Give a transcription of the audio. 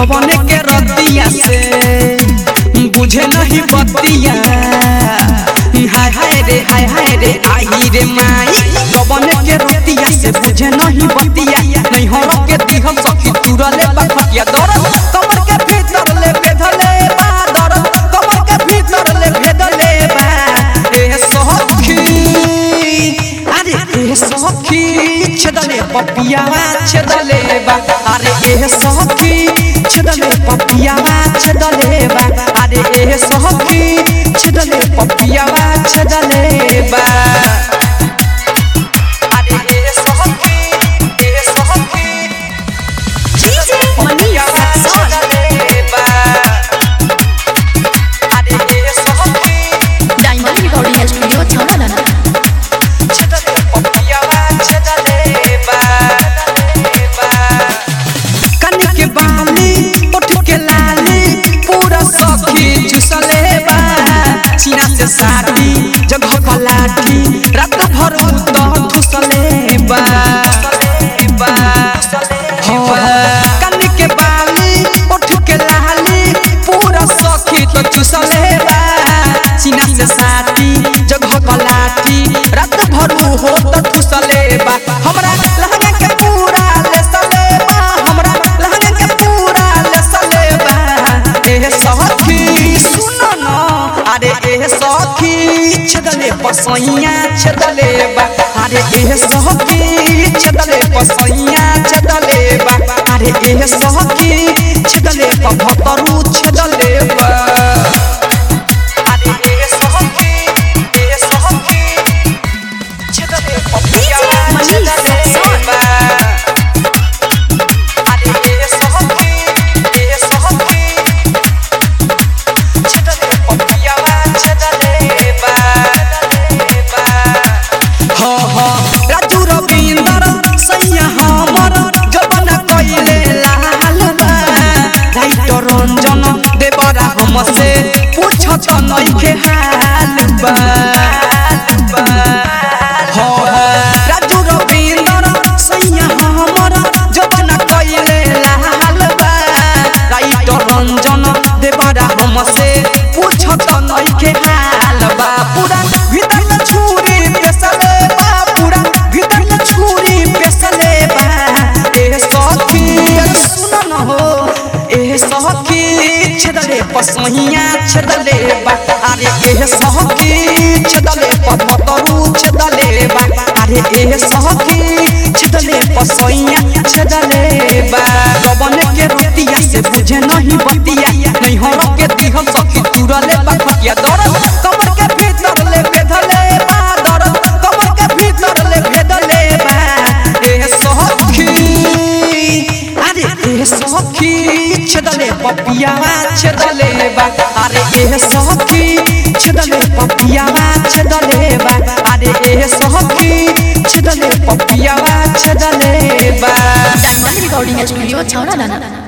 गवने के रतिया से बुझे नहीं बतिया हाय हाय रे आई रे माई गवने के रतिया से बुझे नहीं बतिया नहीं हो के दिहम सखी तुरले बखतिया दरद कमर के भीतर ले बेधले बा दरद कमर के भीतर ले भेदले बा ए सखी अरे ए सखी छदले पपियावा छदले बा अरे ए सखी छदले पपियावा छदले बा अरे ए सखी छदले पपियावा छदले बा अरे ए सखी डीजे मनीषा छदले बा अरे ए सखी डायमंड रिकॉर्डिंग स्टूडियो छाना छदले पपियावा छदले बा कन के बाली उठ के लाली पूरा सखी चुसले बा सीना से साथी जगह कलाठी रात भर तो ठुसले बा कन के बाली उठ के लाली पूरा सखी तो चुसले बा सीना से साथी जगह कलाठी रात भर हो तो ठुसले बा हमरा लहंगा के पूरा लेसले बा हमरा लहंगा के पूरा लेसले बा ए सखी सुनो न अरे ए सखी छदले पसैया छदले बा अरे ए सखी छदले पसैया छदले बा अरे ए सखी छदले पभतरू छदले बा अरे ए सखी छदले पपियावा छदले बा अरे ए सखी छदले पपियावा छदले बा हो राजू रविंदर सैया हमर जवन कइले लाल बा राइटर रंजन देवरा हमसे पूछत नइखे हाल बा हो राजू रविंदर सैया हमर जवन कइले लाल बा राइटर रंजन देवरा हमसे पूछत नइखे हाल बा पूरा भीतर में छुरी पेसले बा पूरा भीतर में छुरी पेसले बा ए सखी सुन न हो ए सखी छदले पसैया छदले बा अरे ए सखी छदले पतरू छदले बा अरे ए सखी छदले पसैया छदले बा गवन के रतिया से बुझे नहीं बतिया नहीं हो के दिहम सखी तुरले बखतिया दरद कमर के भीतर ले बेधले बा दरद कमर के भीतर ले भेदले बा ए सखी अरे ए सखी छदले पपियावा छदले बा अरे ए सखी छदले पपियावा छदले बा अरे ए सखी छदले पपियावा छदले बा डायमंड रिकॉर्डिंग स्टूडियो छाना